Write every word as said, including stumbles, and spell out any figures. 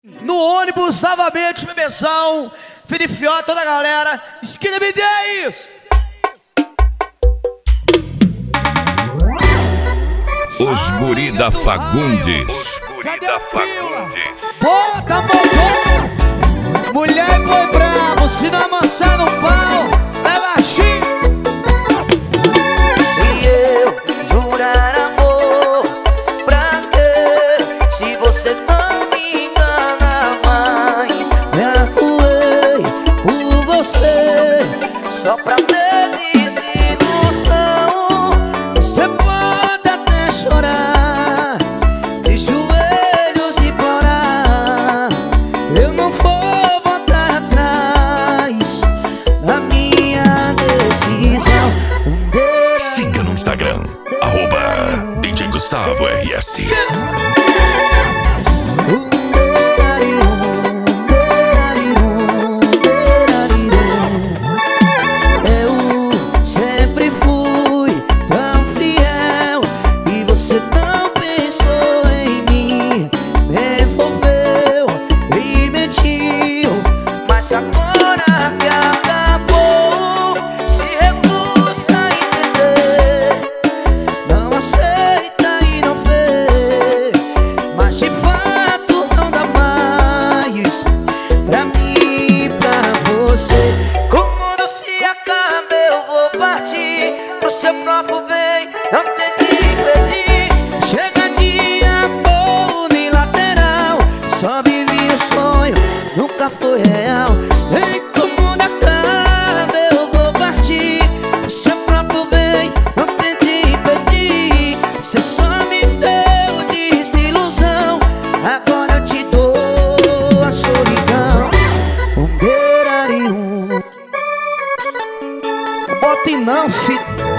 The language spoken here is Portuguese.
No ônibus, novamente, bebezão, Filifió, toda a galera. Esquina me dê isso! Os guri da Fagundes. Cadê a Fagundes? Bota a mão, mulher e boi bravo, se não amansar no pau, leva xingo. E eu jurar amor pra quê? Se você não me engana mais, me atuei por você só pra ter desilusão. Você pode até chorar, de joelhos implorar, eu não vou voltar atrás da minha decisão. Siga no Instagram, arroba D J Gustavo R S. Eu sempre fui tão fiel e você não pensou em mim, me envolveu e mentiu, mas agora que acabou, se recusa a entender, não aceita e não vê, mas de fato não dá mais pra mim, pra você. Como o mundo se acaba, eu vou partir pro seu próprio bem, não tente impedir. Chega de amor unilateral, só vivi o sonho, nunca foi real. Vem com o mundo acaba, eu vou partir pro seu próprio bem, não tente impedir. Você só me deu desilusão, agora eu te dou a solidão. Um beirarium, bote não, filho.